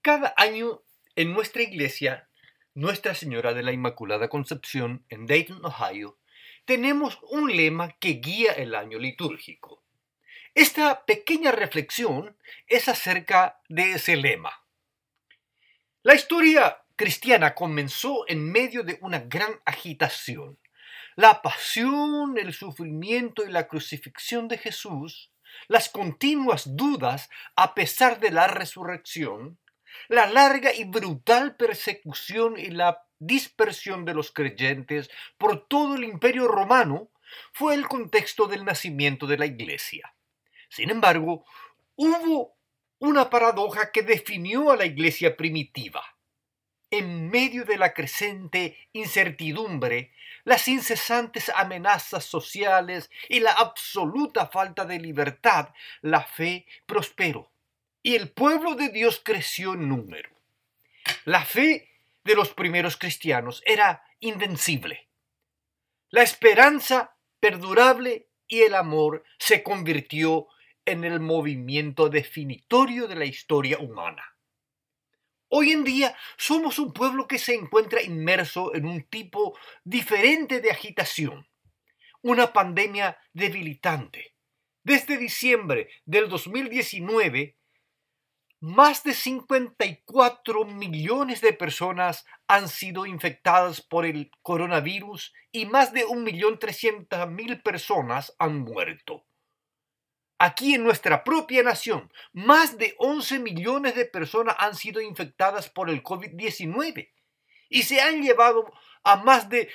Cada año en nuestra iglesia, Nuestra Señora de la Inmaculada Concepción en Dayton, Ohio, tenemos un lema que guía el año litúrgico. Esta pequeña reflexión es acerca de ese lema. La historia cristiana comenzó en medio de una gran agitación. La pasión, el sufrimiento y la crucifixión de Jesús, las continuas dudas a pesar de la resurrección, la larga y brutal persecución y la dispersión de los creyentes por todo el Imperio Romano fue el contexto del nacimiento de la Iglesia. Sin embargo, hubo una paradoja que definió a la Iglesia primitiva. En medio de la creciente incertidumbre, las incesantes amenazas sociales y la absoluta falta de libertad, la fe prosperó y el pueblo de Dios creció en número. La fe de los primeros cristianos era invencible. La esperanza perdurable y el amor se convirtió en el movimiento definitorio de la historia humana. Hoy en día somos un pueblo que se encuentra inmerso en un tipo diferente de agitación, una pandemia debilitante. Desde diciembre del 2019, más de 54 millones de personas han sido infectadas por el coronavirus y más de 1.300.000 personas han muerto. Aquí en nuestra propia nación, más de 11 millones de personas han sido infectadas por el COVID-19 y se han llevado a más de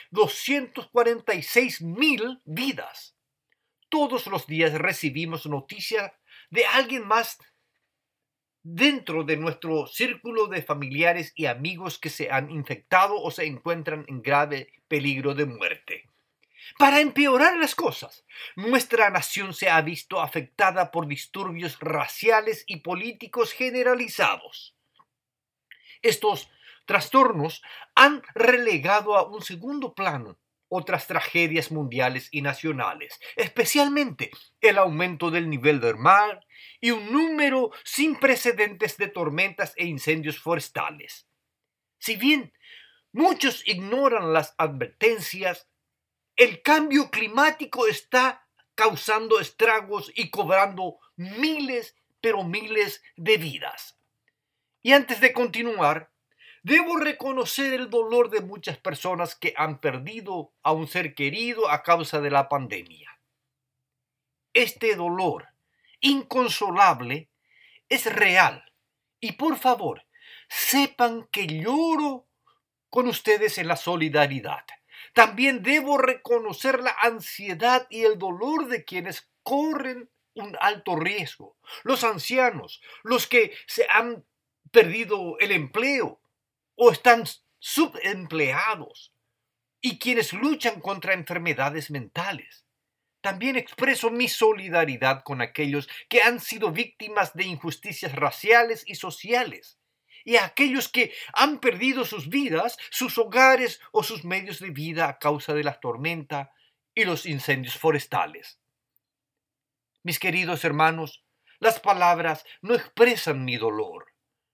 246.000 vidas. Todos los días recibimos noticias de alguien más dentro de nuestro círculo de familiares y amigos que se han infectado o se encuentran en grave peligro de muerte. Para empeorar las cosas, nuestra nación se ha visto afectada por disturbios raciales y políticos generalizados. Estos trastornos han relegado a un segundo plano otras tragedias mundiales y nacionales, especialmente el aumento del nivel del mar y un número sin precedentes de tormentas e incendios forestales. Si bien muchos ignoran las advertencias, el cambio climático está causando estragos y cobrando miles, pero miles de vidas. Y antes de continuar, debo reconocer el dolor de muchas personas que han perdido a un ser querido a causa de la pandemia. Este dolor inconsolable es real y por favor, sepan que lloro con ustedes en la solidaridad. También debo reconocer la ansiedad y el dolor de quienes corren un alto riesgo, los ancianos, los que se han perdido el empleo o están subempleados y quienes luchan contra enfermedades mentales. También expreso mi solidaridad con aquellos que han sido víctimas de injusticias raciales y sociales y a aquellos que han perdido sus vidas, sus hogares o sus medios de vida a causa de la tormenta y los incendios forestales. Mis queridos hermanos, las palabras no expresan mi dolor.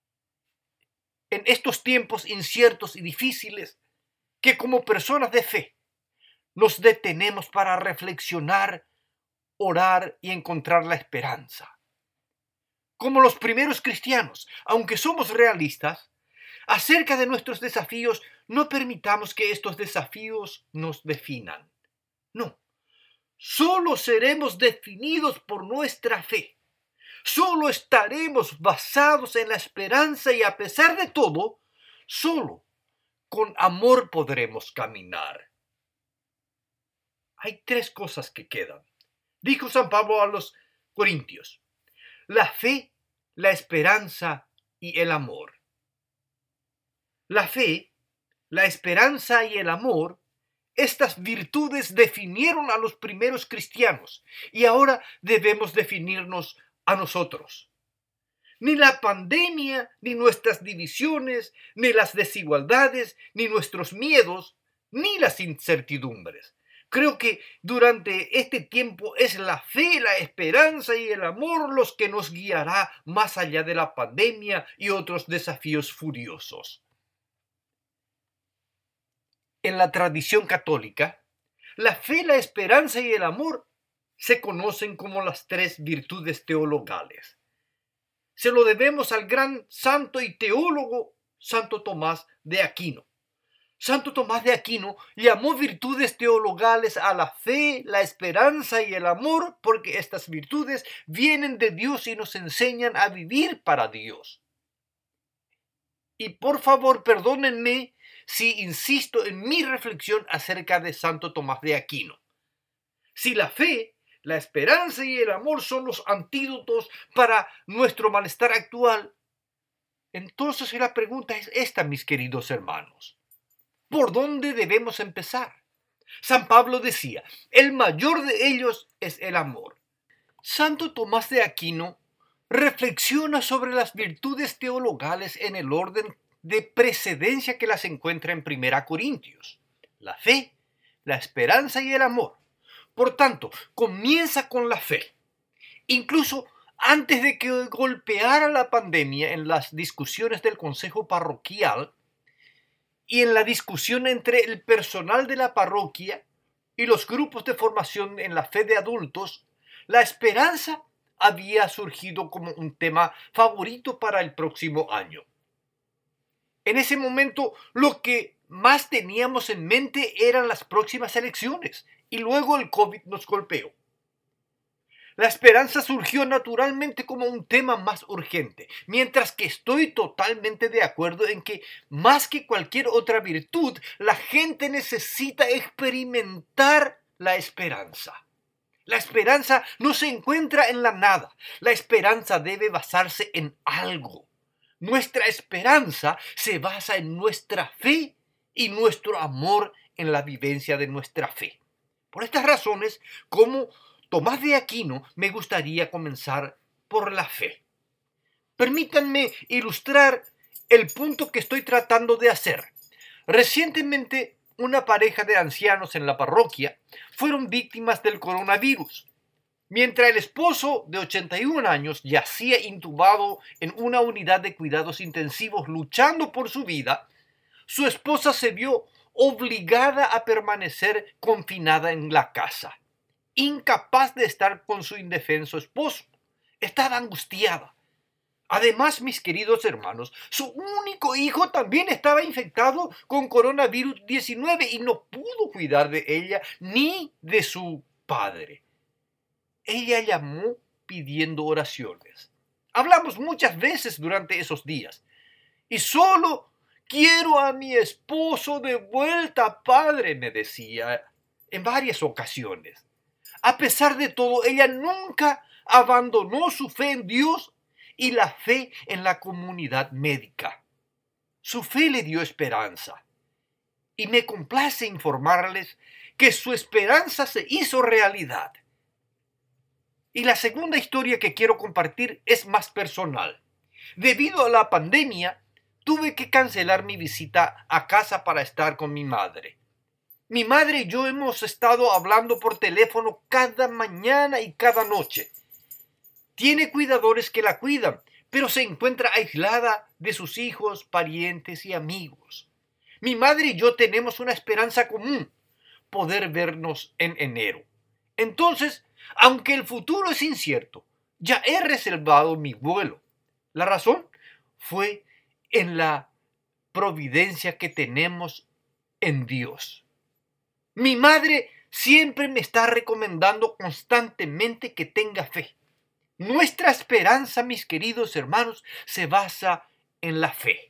En estos tiempos inciertos y difíciles, que como personas de fe nos detenemos para reflexionar, orar y encontrar la esperanza. Como los primeros cristianos, aunque somos realistas, acerca de nuestros desafíos, no permitamos que estos desafíos nos definan. No, solo seremos definidos por nuestra fe. Solo estaremos basados en la esperanza y a pesar de todo, solo con amor podremos caminar. Hay tres cosas que quedan. Dijo San Pablo a los Corintios: la fe, la esperanza y el amor. La fe, la esperanza y el amor, estas virtudes definieron a los primeros cristianos y ahora debemos definirnos a nosotros. Ni la pandemia, ni nuestras divisiones, ni las desigualdades, ni nuestros miedos, ni las incertidumbres Creo que durante este tiempo es la fe, la esperanza y el amor los que nos guiará más allá de la pandemia y otros desafíos furiosos. En la tradición católica, la fe, la esperanza y el amor se conocen como las tres virtudes teologales. Se lo debemos al gran santo y teólogo Santo Tomás de Aquino. Santo Tomás de Aquino llamó virtudes teologales a la fe, la esperanza y el amor porque estas virtudes vienen de Dios y nos enseñan a vivir para Dios. Y por favor, perdónenme si insisto en mi reflexión acerca de Santo Tomás de Aquino. Si la fe, la esperanza y el amor son los antídotos para nuestro malestar actual, entonces la pregunta es esta, mis queridos hermanos. ¿Por dónde debemos empezar? San Pablo decía, el mayor de ellos es el amor. Santo Tomás de Aquino reflexiona sobre las virtudes teologales en el orden de precedencia que las encuentra en 1 Corintios. La fe, la esperanza y el amor. Por tanto, comienza con la fe. Incluso antes de que golpeara la pandemia en las discusiones del consejo parroquial y en la discusión entre el personal de la parroquia y los grupos de formación en la fe de adultos, la esperanza había surgido como un tema favorito para el próximo año. En ese momento, lo que más teníamos en mente eran las próximas elecciones y luego el COVID nos golpeó. La esperanza surgió naturalmente como un tema más urgente, mientras que estoy totalmente de acuerdo en que, más que cualquier otra virtud, la gente necesita experimentar la esperanza. La esperanza no se encuentra en la nada. La esperanza debe basarse en algo. Nuestra esperanza se basa en nuestra fe y nuestro amor en la vivencia de nuestra fe. Por estas razones, como Tomás de Aquino, me gustaría comenzar por la fe. Permítanme ilustrar el punto que estoy tratando de hacer. Recientemente, una pareja de ancianos en la parroquia fueron víctimas del coronavirus. Mientras el esposo de 81 años yacía intubado en una unidad de cuidados intensivos luchando por su vida, su esposa se vio obligada a permanecer confinada en la casa, incapaz de estar con su indefenso esposo. Estaba angustiada. Además, mis queridos hermanos, su único hijo también estaba infectado con coronavirus 19 y no pudo cuidar de ella ni de su padre. Ella llamó pidiendo oraciones. Hablamos muchas veces durante esos días. Y solo quiero a mi esposo de vuelta, padre, me decía en varias ocasiones. A pesar de todo, ella nunca abandonó su fe en Dios y la fe en la comunidad médica. Su fe le dio esperanza. Y me complace informarles que su esperanza se hizo realidad. Y la segunda historia que quiero compartir es más personal. Debido a la pandemia, tuve que cancelar mi visita a casa para estar con mi madre. Mi madre y yo hemos estado hablando por teléfono cada mañana y cada noche. Tiene cuidadores que la cuidan, pero se encuentra aislada de sus hijos, parientes y amigos. Mi madre y yo tenemos una esperanza común, poder vernos en enero. Entonces, aunque el futuro es incierto, ya he reservado mi vuelo. La razón fue en la providencia que tenemos en Dios. Mi madre siempre me está recomendando constantemente que tenga fe. Nuestra esperanza, mis queridos hermanos, se basa en la fe.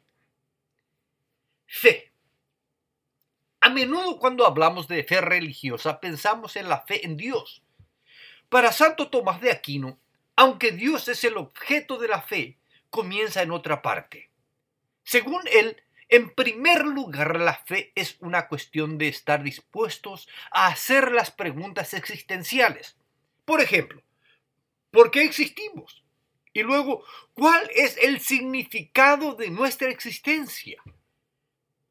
Fe. A menudo cuando hablamos de fe religiosa pensamos en la fe en Dios. Para Santo Tomás de Aquino, aunque Dios es el objeto de la fe, comienza en otra parte. Según él, en primer lugar, la fe es una cuestión de estar dispuestos a hacer las preguntas existenciales. Por ejemplo, ¿por qué existimos? Y luego, ¿cuál es el significado de nuestra existencia?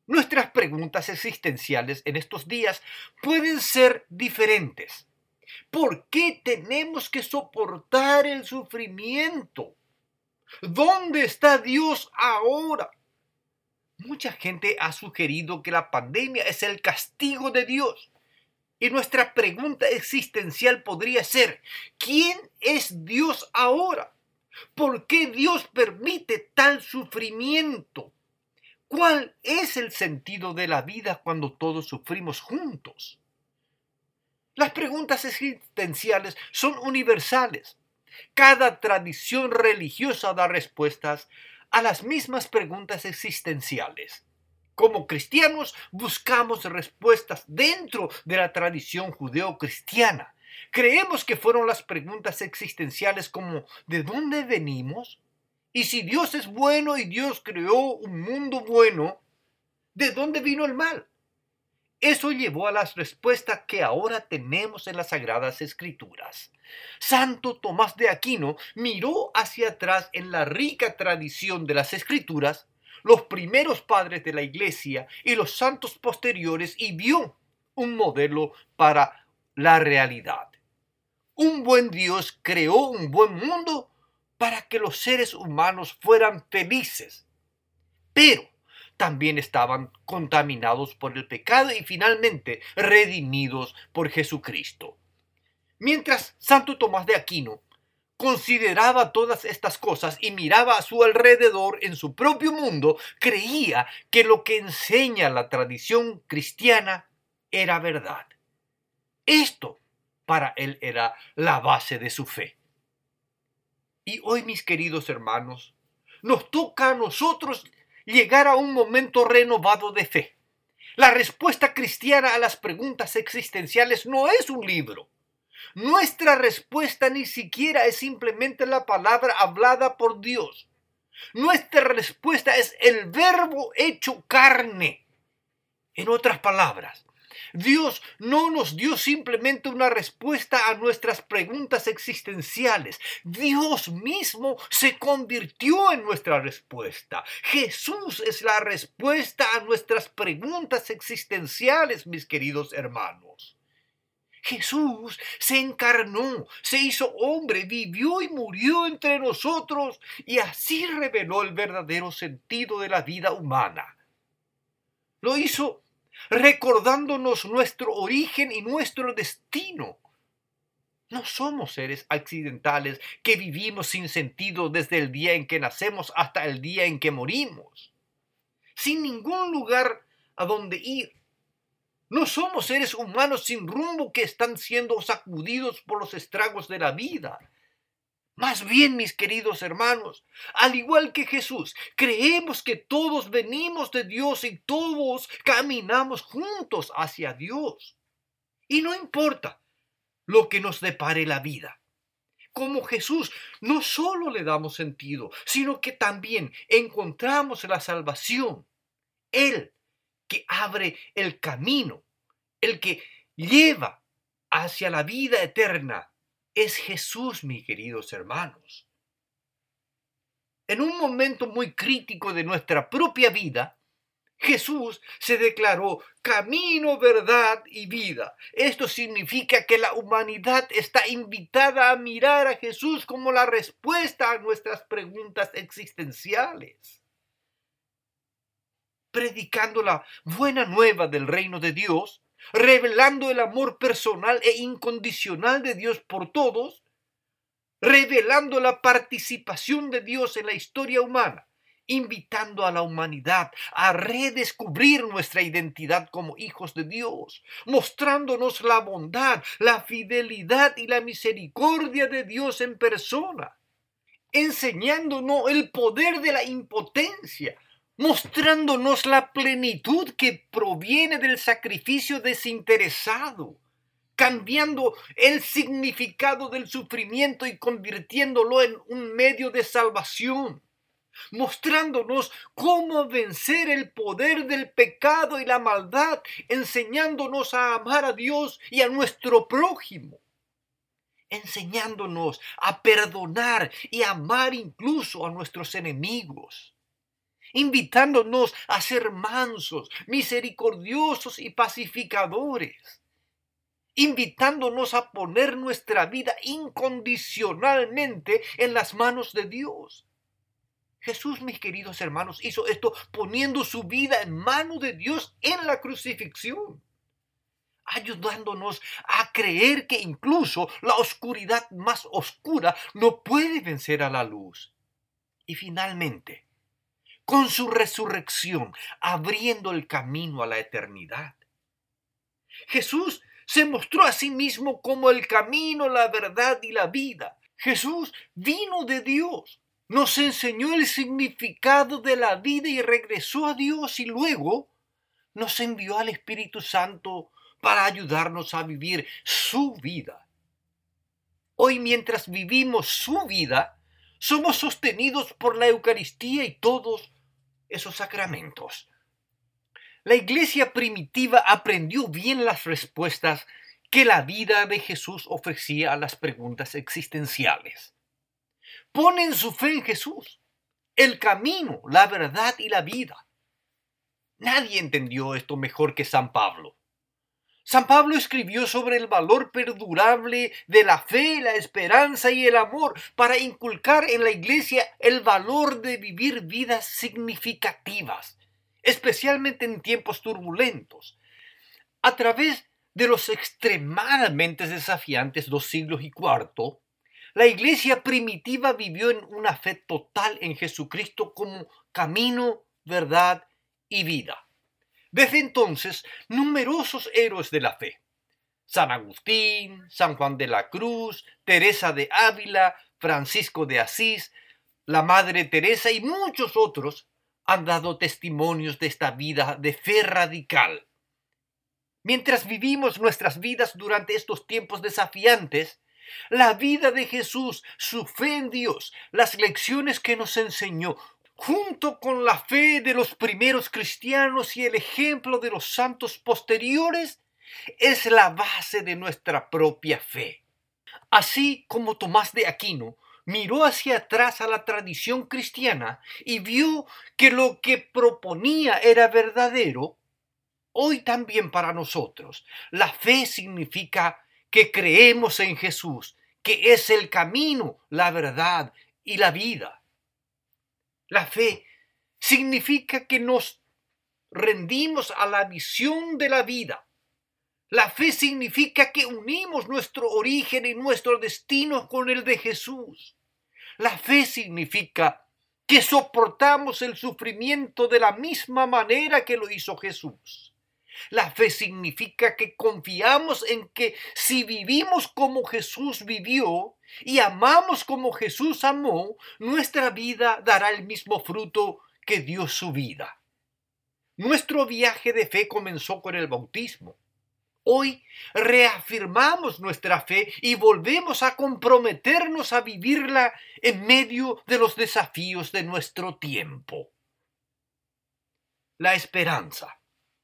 Nuestras preguntas existenciales en estos días pueden ser diferentes. ¿Por qué tenemos que soportar el sufrimiento? ¿Dónde está Dios ahora? Mucha gente ha sugerido que la pandemia es el castigo de Dios. Y nuestra pregunta existencial podría ser, ¿quién es Dios ahora? ¿Por qué Dios permite tal sufrimiento? ¿Cuál es el sentido de la vida cuando todos sufrimos juntos? Las preguntas existenciales son universales. Cada tradición religiosa da respuestas a las mismas preguntas existenciales. Como cristianos buscamos respuestas dentro de la tradición judeo-cristiana. Creemos que fueron las preguntas existenciales como ¿de dónde venimos? Y si Dios es bueno y Dios creó un mundo bueno, ¿de dónde vino el mal? Eso llevó a las respuestas que ahora tenemos en las Sagradas Escrituras. Santo Tomás de Aquino miró hacia atrás en la rica tradición de las Escrituras, los primeros padres de la Iglesia y los santos posteriores y vio un modelo para la realidad. Un buen Dios creó un buen mundo para que los seres humanos fueran felices, pero también estaban contaminados por el pecado y finalmente redimidos por Jesucristo. Mientras Santo Tomás de Aquino consideraba todas estas cosas y miraba a su alrededor en su propio mundo, creía que lo que enseña la tradición cristiana era verdad. Esto para él era la base de su fe. Y hoy, mis queridos hermanos, nos toca a nosotros llegar a un momento renovado de fe. La respuesta cristiana a las preguntas existenciales no es un libro. Nuestra respuesta ni siquiera es simplemente la palabra hablada por Dios. Nuestra respuesta es el verbo hecho carne. En otras palabras, Dios no nos dio simplemente una respuesta a nuestras preguntas existenciales. Dios mismo se convirtió en nuestra respuesta. Jesús es la respuesta a nuestras preguntas existenciales, mis queridos hermanos. Jesús se encarnó, se hizo hombre, vivió y murió entre nosotros y así reveló el verdadero sentido de la vida humana. Lo hizo recordándonos nuestro origen y nuestro destino. No somos seres accidentales que vivimos sin sentido desde el día en que nacemos hasta el día en que morimos, sin ningún lugar a donde ir. No somos seres humanos sin rumbo que están siendo sacudidos por los estragos de la vida. Más bien, mis queridos hermanos, al igual que Jesús, creemos que todos venimos de Dios y todos caminamos juntos hacia Dios. Y no importa lo que nos depare la vida. Como Jesús, no solo le damos sentido, sino que también encontramos la salvación. Él que abre el camino, el que lleva hacia la vida eterna, es Jesús, mis queridos hermanos. En un momento muy crítico de nuestra propia vida, Jesús se declaró camino, verdad y vida. Esto significa que la humanidad está invitada a mirar a Jesús como la respuesta a nuestras preguntas existenciales. Predicando la buena nueva del reino de Dios, revelando el amor personal e incondicional de Dios por todos, revelando la participación de Dios en la historia humana, invitando a la humanidad a redescubrir nuestra identidad como hijos de Dios, mostrándonos la bondad, la fidelidad y la misericordia de Dios en persona, enseñándonos el poder de la impotencia, mostrándonos la plenitud que proviene del sacrificio desinteresado, cambiando el significado del sufrimiento y convirtiéndolo en un medio de salvación, mostrándonos cómo vencer el poder del pecado y la maldad, enseñándonos a amar a Dios y a nuestro prójimo, enseñándonos a perdonar y amar incluso a nuestros enemigos. invitándonos a ser mansos, misericordiosos y pacificadores, invitándonos a poner nuestra vida incondicionalmente en las manos de Dios. Jesús, mis queridos hermanos, hizo esto poniendo su vida en manos de Dios en la crucifixión, ayudándonos a creer que incluso la oscuridad más oscura no puede vencer a la luz. Y finalmente, con su resurrección, abriendo el camino a la eternidad. Jesús se mostró a sí mismo como el camino, la verdad y la vida. Jesús vino de Dios, nos enseñó el significado de la vida y regresó a Dios, y luego nos envió al Espíritu Santo para ayudarnos a vivir su vida. Hoy, mientras vivimos su vida, somos sostenidos por la Eucaristía y todos esos sacramentos. La iglesia primitiva aprendió bien las respuestas que la vida de Jesús ofrecía a las preguntas existenciales. Ponen su fe en Jesús, el camino, la verdad y la vida. Nadie entendió esto mejor que San Pablo. San Pablo escribió sobre el valor perdurable de la fe, la esperanza y el amor para inculcar en la iglesia el valor de vivir vidas significativas, especialmente en tiempos turbulentos. A través de los extremadamente desafiantes 2 siglos y cuarto, la iglesia primitiva vivió en una fe total en Jesucristo como camino, verdad y vida. Desde entonces, numerosos héroes de la fe, San Agustín, San Juan de la Cruz, Teresa de Ávila, Francisco de Asís, la Madre Teresa y muchos otros, han dado testimonios de esta vida de fe radical. Mientras vivimos nuestras vidas durante estos tiempos desafiantes, la vida de Jesús, su fe en Dios, las lecciones que nos enseñó, junto con la fe de los primeros cristianos y el ejemplo de los santos posteriores, es la base de nuestra propia fe. Así como Tomás de Aquino miró hacia atrás a la tradición cristiana y vio que lo que proponía era verdadero, hoy también para nosotros la fe significa que creemos en Jesús, que es el camino, la verdad y la vida. La fe significa que nos rendimos a la visión de la vida. La fe significa que unimos nuestro origen y nuestro destino con el de Jesús. La fe significa que soportamos el sufrimiento de la misma manera que lo hizo Jesús. La fe significa que confiamos en que si vivimos como Jesús vivió y amamos como Jesús amó, nuestra vida dará el mismo fruto que dio su vida. Nuestro viaje de fe comenzó con el bautismo. Hoy reafirmamos nuestra fe y volvemos a comprometernos a vivirla en medio de los desafíos de nuestro tiempo. La esperanza.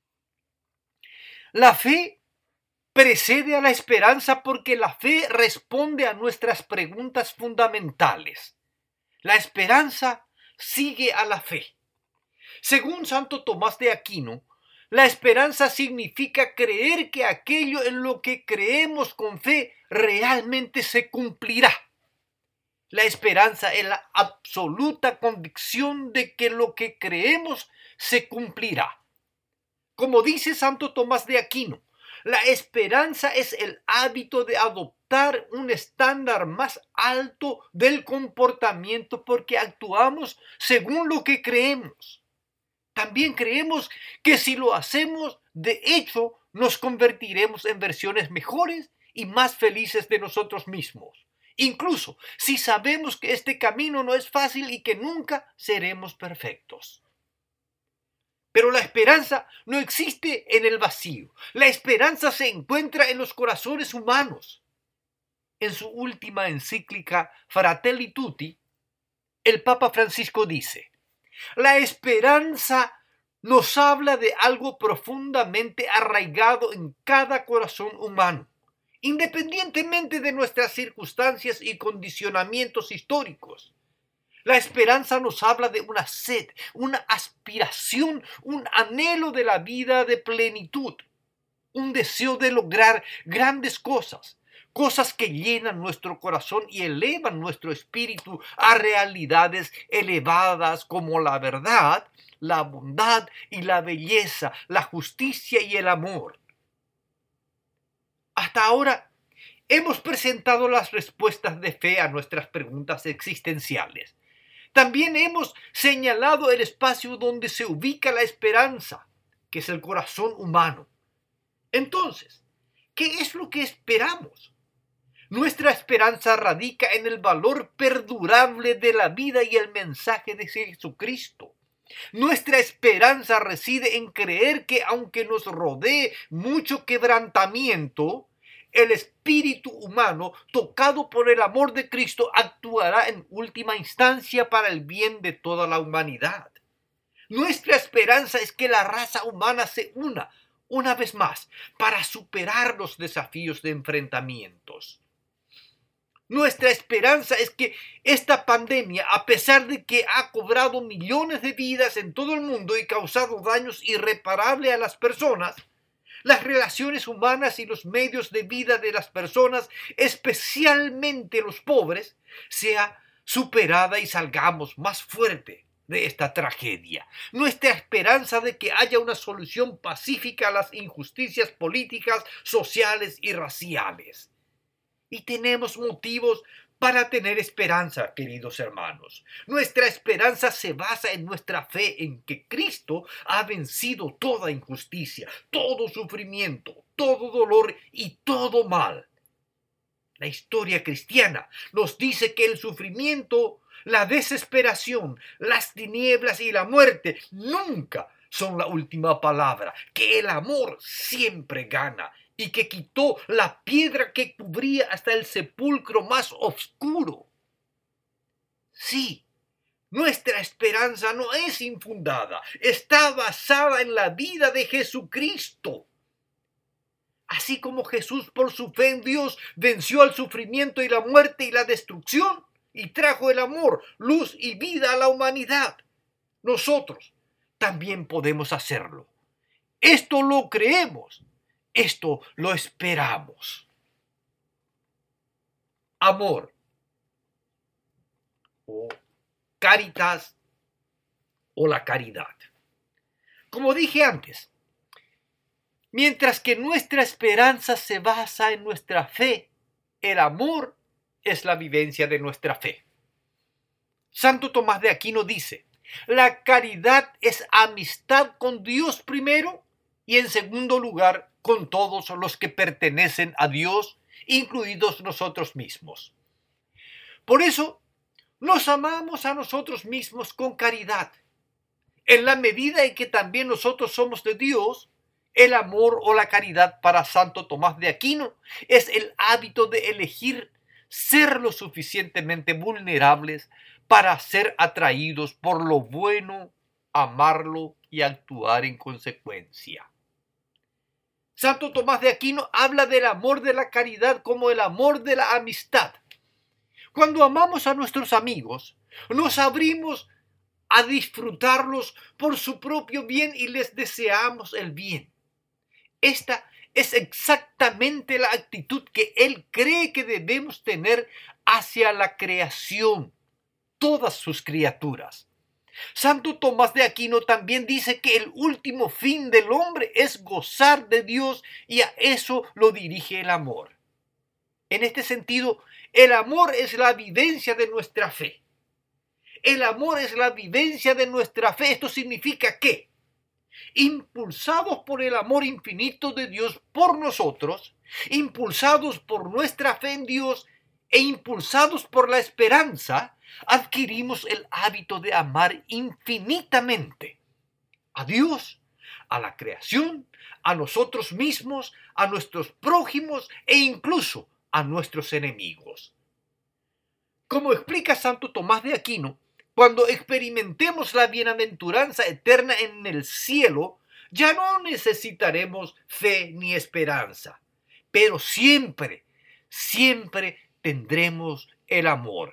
La fe precede a la esperanza porque la fe responde a nuestras preguntas fundamentales. La esperanza sigue a la fe. Según Santo Tomás de Aquino, la esperanza significa creer que aquello en lo que creemos con fe realmente se cumplirá. La esperanza es la absoluta convicción de que lo que creemos se cumplirá. Como dice Santo Tomás de Aquino, la esperanza es el hábito de adoptar un estándar más alto del comportamiento porque actuamos según lo que creemos. También creemos que si lo hacemos, de hecho, nos convertiremos en versiones mejores y más felices de nosotros mismos. Incluso si sabemos que este camino no es fácil y que nunca seremos perfectos. Pero la esperanza no existe en el vacío. La esperanza se encuentra en los corazones humanos. En su última encíclica Fratelli Tutti, el Papa Francisco dice: la esperanza nos habla de algo profundamente arraigado en cada corazón humano, independientemente de nuestras circunstancias y condicionamientos históricos. La esperanza nos habla de una sed, una aspiración, un anhelo de la vida de plenitud, un deseo de lograr grandes cosas, cosas que llenan nuestro corazón y elevan nuestro espíritu a realidades elevadas como la verdad, la bondad y la belleza, la justicia y el amor. Hasta ahora hemos presentado las respuestas de fe a nuestras preguntas existenciales. También hemos señalado el espacio donde se ubica la esperanza, que es el corazón humano. Entonces, ¿qué es lo que esperamos? Nuestra esperanza radica en el valor perdurable de la vida y el mensaje de Jesucristo. Nuestra esperanza reside en creer que aunque nos rodee mucho quebrantamiento, el espíritu humano, tocado por el amor de Cristo, actuará en última instancia para el bien de toda la humanidad. Nuestra esperanza es que la raza humana se una vez más, para superar los desafíos de enfrentamientos. Nuestra esperanza es que esta pandemia, a pesar de que ha cobrado millones de vidas en todo el mundo y causado daños irreparables a las personas, las relaciones humanas y los medios de vida de las personas, especialmente los pobres, sea superada y salgamos más fuerte de esta tragedia. Nuestra esperanza de que haya una solución pacífica a las injusticias políticas, sociales y raciales. Y tenemos motivos para tener esperanza, queridos hermanos. Nuestra esperanza se basa en nuestra fe en que Cristo ha vencido toda injusticia, todo sufrimiento, todo dolor y todo mal. La historia cristiana nos dice que el sufrimiento, la desesperación, las tinieblas y la muerte nunca son la última palabra, que el amor siempre gana y que quitó la piedra que cubría hasta el sepulcro más oscuro. Sí, nuestra esperanza no es infundada, está basada en la vida de Jesucristo. Así como Jesús por su fe en Dios venció al sufrimiento y la muerte y la destrucción y trajo el amor, luz y vida a la humanidad, nosotros también podemos hacerlo. Esto lo creemos, esto lo esperamos. Amor o caritas o la caridad. Como dije antes, mientras que nuestra esperanza se basa en nuestra fe, el amor es la vivencia de nuestra fe. Santo Tomás de Aquino dice, la caridad es amistad con Dios primero y en segundo lugar con todos los que pertenecen a Dios, incluidos nosotros mismos. Por eso, nos amamos a nosotros mismos con caridad. En la medida en que también nosotros somos de Dios, el amor o la caridad para Santo Tomás de Aquino es el hábito de elegir ser lo suficientemente vulnerables para ser atraídos por lo bueno, amarlo y actuar en consecuencia. Santo Tomás de Aquino habla del amor de la caridad como el amor de la amistad. Cuando amamos a nuestros amigos, nos abrimos a disfrutarlos por su propio bien y les deseamos el bien. Esta es exactamente la actitud que él cree que debemos tener hacia la creación, todas sus criaturas. Santo Tomás de Aquino también dice que el último fin del hombre es gozar de Dios y a eso lo dirige el amor. En este sentido, el amor es la vivencia de nuestra fe. El amor es la vivencia de nuestra fe. Esto significa que, impulsados por el amor infinito de Dios por nosotros, impulsados por nuestra fe en Dios e impulsados por la esperanza, adquirimos el hábito de amar infinitamente a Dios, a la creación, a nosotros mismos, a nuestros prójimos e incluso a nuestros enemigos. Como explica Santo Tomás de Aquino, cuando experimentemos la bienaventuranza eterna en el cielo, ya no necesitaremos fe ni esperanza, pero siempre tendremos el amor.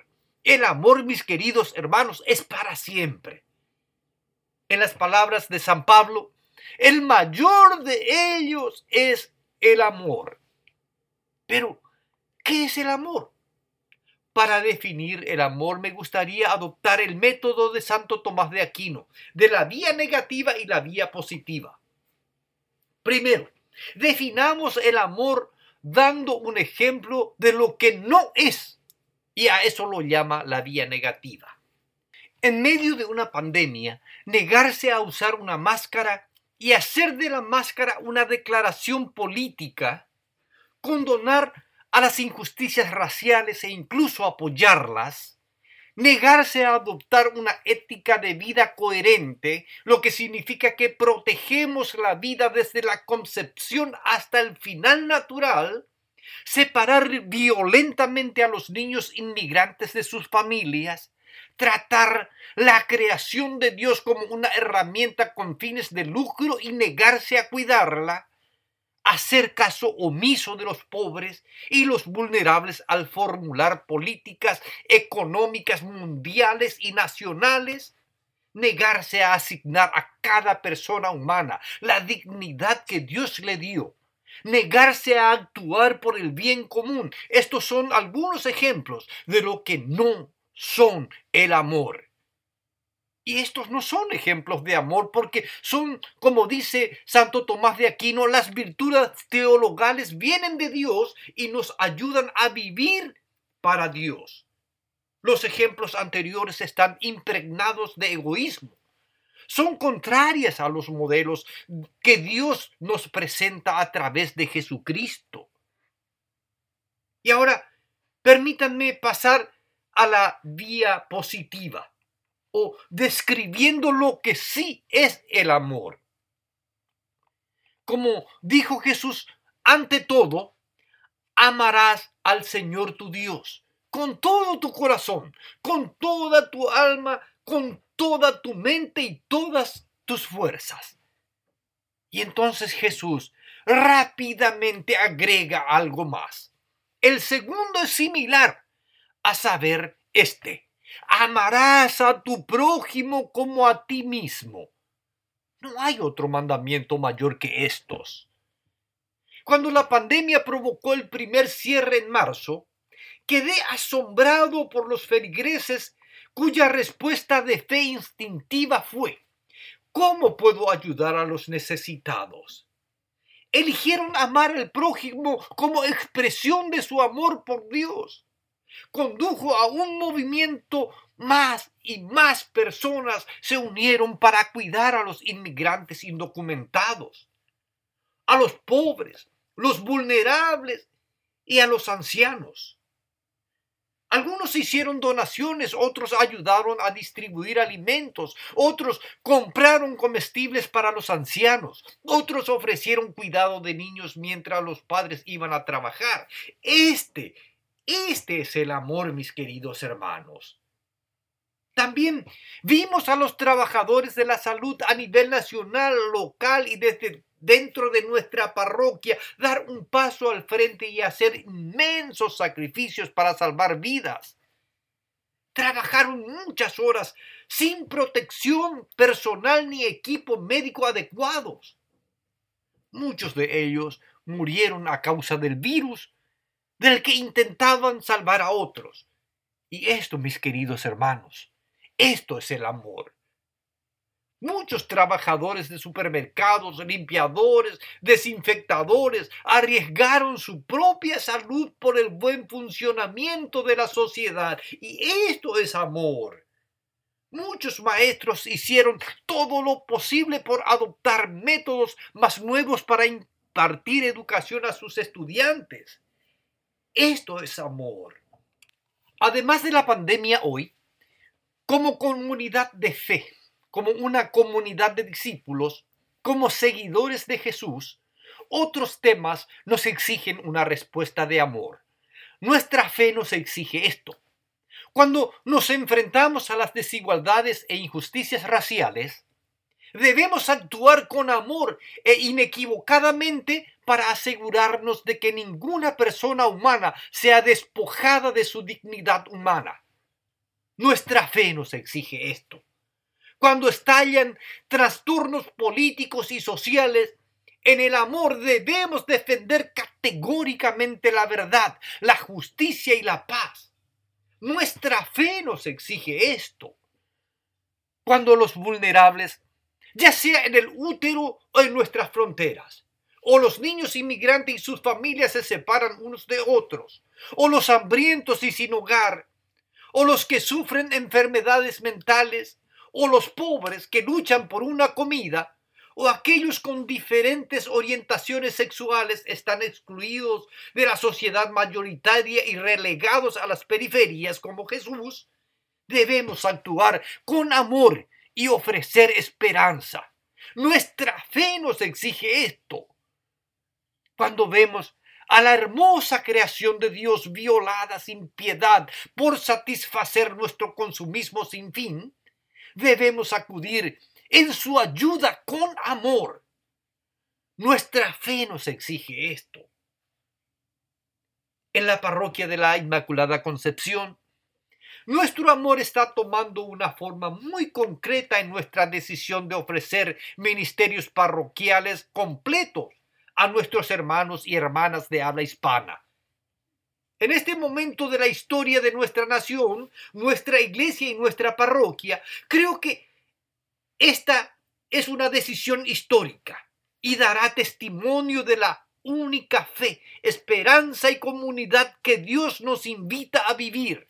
El amor, mis queridos hermanos, es para siempre. En las palabras de San Pablo, el mayor de ellos es el amor. Pero, ¿qué es el amor? Para definir el amor me gustaría adoptar el método de Santo Tomás de Aquino, de la vía negativa y la vía positiva. Primero, definamos el amor dando un ejemplo de lo que no es, y a eso lo llama la vía negativa. En medio de una pandemia, negarse a usar una máscara y hacer de la máscara una declaración política, condonar a las injusticias raciales e incluso apoyarlas, negarse a adoptar una ética de vida coherente, lo que significa que protegemos la vida desde la concepción hasta el final natural, separar violentamente a los niños inmigrantes de sus familias, tratar la creación de Dios como una herramienta con fines de lucro y negarse a cuidarla, hacer caso omiso de los pobres y los vulnerables al formular políticas económicas mundiales y nacionales, negarse a asignar a cada persona humana la dignidad que Dios le dio, negarse a actuar por el bien común. Estos son algunos ejemplos de lo que no son el amor. Y estos no son ejemplos de amor porque son, como dice Santo Tomás de Aquino, las virtudes teologales vienen de Dios y nos ayudan a vivir para Dios. Los ejemplos anteriores están impregnados de egoísmo. Son contrarias a los modelos que Dios nos presenta a través de Jesucristo. Y ahora, permítanme pasar a la vía positiva, o describiendo lo que sí es el amor. Como dijo Jesús, ante todo, amarás al Señor tu Dios con todo tu corazón, con toda tu alma, con toda tu mente y todas tus fuerzas. Y entonces Jesús rápidamente agrega algo más. El segundo es similar, a saber, amarás a tu prójimo como a ti mismo. No hay otro mandamiento mayor que estos. Cuando la pandemia provocó el primer cierre en marzo, quedé asombrado por los feligreses cuya respuesta de fe instintiva fue: ¿cómo puedo ayudar a los necesitados? Eligieron amar al prójimo como expresión de su amor por Dios. Condujo a un movimiento, más y más personas se unieron para cuidar a los inmigrantes indocumentados, a los pobres, los vulnerables y a los ancianos. Algunos hicieron donaciones, otros ayudaron a distribuir alimentos, otros compraron comestibles para los ancianos, otros ofrecieron cuidado de niños mientras los padres iban a trabajar. Este es el amor, mis queridos hermanos. También vimos a los trabajadores de la salud a nivel nacional, local y desde dentro de nuestra parroquia dar un paso al frente y hacer inmensos sacrificios para salvar vidas. Trabajaron muchas horas sin protección personal ni equipo médico adecuados. Muchos de ellos murieron a causa del virus del que intentaban salvar a otros. Y esto, mis queridos hermanos, esto es el amor. Muchos trabajadores de supermercados, limpiadores, desinfectadores, arriesgaron su propia salud por el buen funcionamiento de la sociedad. Y esto es amor. Muchos maestros hicieron todo lo posible por adoptar métodos más nuevos para impartir educación a sus estudiantes. Esto es amor. Además de la pandemia hoy, como comunidad de fe, como una comunidad de discípulos, como seguidores de Jesús, otros temas nos exigen una respuesta de amor. Nuestra fe nos exige esto. Cuando nos enfrentamos a las desigualdades e injusticias raciales, debemos actuar con amor e inequivocadamente para asegurarnos de que ninguna persona humana sea despojada de su dignidad humana. Nuestra fe nos exige esto. Cuando estallan trastornos políticos y sociales, en el amor debemos defender categóricamente la verdad, la justicia y la paz. Nuestra fe nos exige esto. Cuando los vulnerables, ya sea en el útero o en nuestras fronteras, o los niños inmigrantes y sus familias se separan unos de otros, o los hambrientos y sin hogar, o los que sufren enfermedades mentales, o los pobres que luchan por una comida, o aquellos con diferentes orientaciones sexuales están excluidos de la sociedad mayoritaria y relegados a las periferias como Jesús, debemos actuar con amor y ofrecer esperanza. Nuestra fe nos exige esto. Cuando vemos a la hermosa creación de Dios violada sin piedad por satisfacer nuestro consumismo sin fin, debemos acudir en su ayuda con amor. Nuestra fe nos exige esto. En la parroquia de la Inmaculada Concepción, nuestro amor está tomando una forma muy concreta en nuestra decisión de ofrecer ministerios parroquiales completos a nuestros hermanos y hermanas de habla hispana. En este momento de la historia de nuestra nación, nuestra iglesia y nuestra parroquia, creo que esta es una decisión histórica y dará testimonio de la única fe, esperanza y comunidad que Dios nos invita a vivir.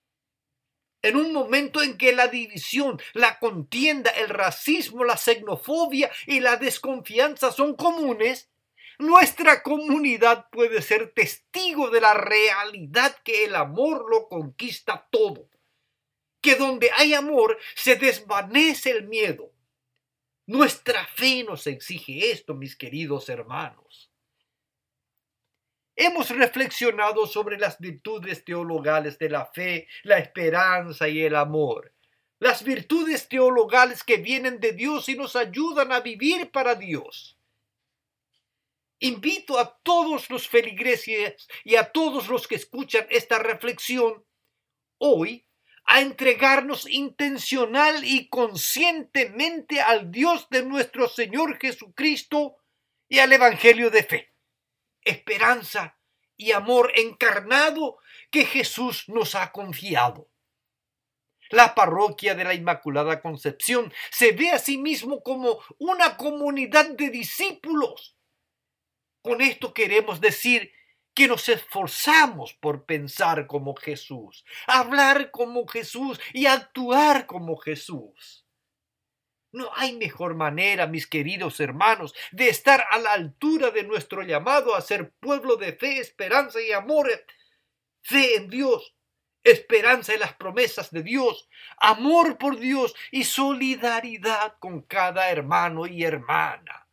En un momento en que la división, la contienda, el racismo, la xenofobia y la desconfianza son comunes, nuestra comunidad puede ser testigo de la realidad que el amor lo conquista todo. Que donde hay amor se desvanece el miedo. Nuestra fe nos exige esto, mis queridos hermanos. Hemos reflexionado sobre las virtudes teologales de la fe, la esperanza y el amor. Las virtudes teologales que vienen de Dios y nos ayudan a vivir para Dios. Invito a todos los feligreses y a todos los que escuchan esta reflexión hoy a entregarnos intencional y conscientemente al Dios de nuestro Señor Jesucristo y al Evangelio de fe, esperanza y amor encarnado que Jesús nos ha confiado. La parroquia de la Inmaculada Concepción se ve a sí mismo como una comunidad de discípulos. Con esto queremos decir que nos esforzamos por pensar como Jesús, hablar como Jesús y actuar como Jesús. No hay mejor manera, mis queridos hermanos, de estar a la altura de nuestro llamado a ser pueblo de fe, esperanza y amor. Fe en Dios, esperanza en las promesas de Dios, amor por Dios y solidaridad con cada hermano y hermana.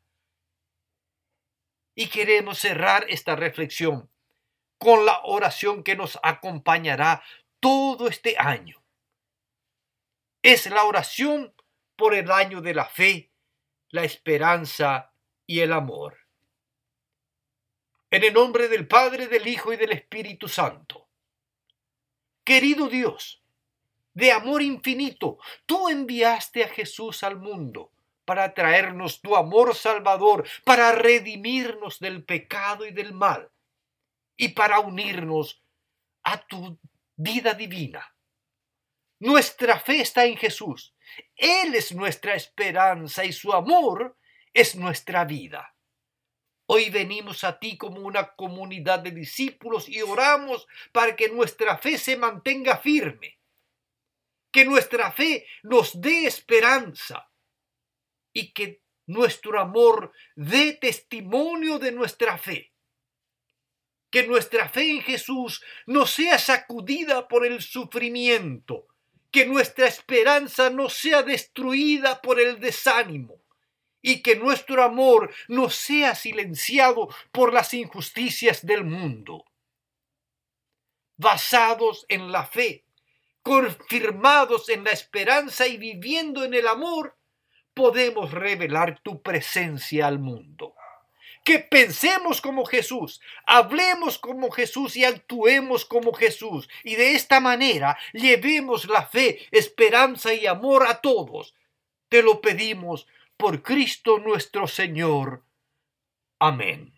Y queremos cerrar esta reflexión con la oración que nos acompañará todo este año. Es la oración por el año de la fe, la esperanza y el amor. En el nombre del Padre, del Hijo y del Espíritu Santo. Querido Dios, de amor infinito, tú enviaste a Jesús al mundo para traernos tu amor salvador, para redimirnos del pecado y del mal, y para unirnos a tu vida divina. Nuestra fe está en Jesús. Él es nuestra esperanza y su amor es nuestra vida. Hoy venimos a ti como una comunidad de discípulos y oramos para que nuestra fe se mantenga firme, que nuestra fe nos dé esperanza y que nuestro amor dé testimonio de nuestra fe. Que nuestra fe en Jesús no sea sacudida por el sufrimiento, que nuestra esperanza no sea destruida por el desánimo y que nuestro amor no sea silenciado por las injusticias del mundo. Basados en la fe, confirmados en la esperanza y viviendo en el amor, podemos revelar tu presencia al mundo. que pensemos como Jesús, hablemos como Jesús y actuemos como Jesús. Y de esta manera llevemos la fe, esperanza y amor a todos. Te lo pedimos por Cristo nuestro Señor. Amén.